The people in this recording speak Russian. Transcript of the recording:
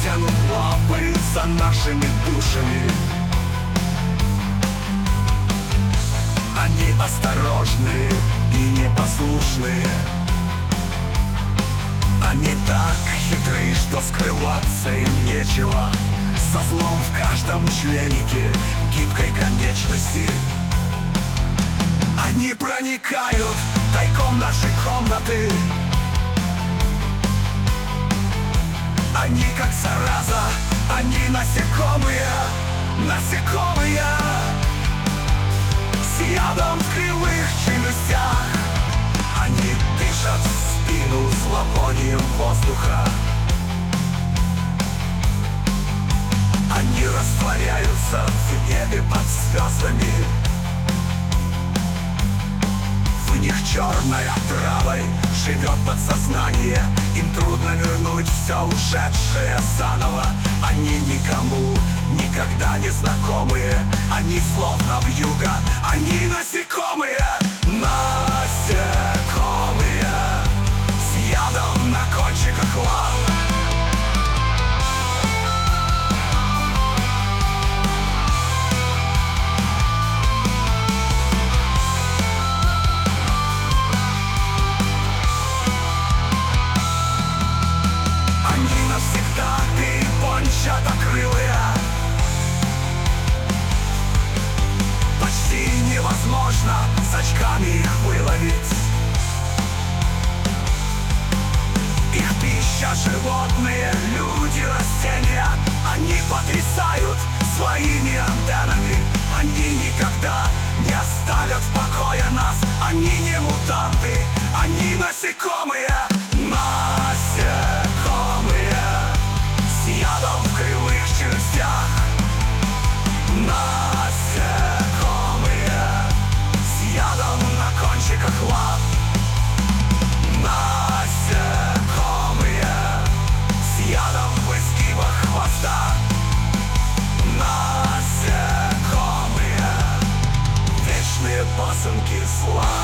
тянут лапы за нашими душами. Они осторожные и непослушные. Они так хитры, что скрываться им нечего. Со злом в каждом членике гибкой конечности. Они проникают тайком в наши комнаты. Они как зараза, они насекомые, насекомые, с ядом в кривых челюстях. Они дышат в спину зловонием воздуха. Они растворяются в небе под звездами. В них черной отравой живет подсознание. Им трудно вернуть все ушедшее заново. Они никому никогда не знакомые. Они словно вьюга, они насекомые. Насекомые, с ядом на кончиках лап. Навсегда перепончатокрылые. Почти невозможно с очками их выловить. Их пища животные, люди, растения. Они потрясают своими антеннами. Они никогда не оставят в покое нас. Они не мутанты, они насекомые. Насекомые, с ядом в кривых челюстях. Насекомые, с ядом на кончиках лап. Насекомые, с ядом в изгибах хвоста. Насекомые, вечные пасынки зла.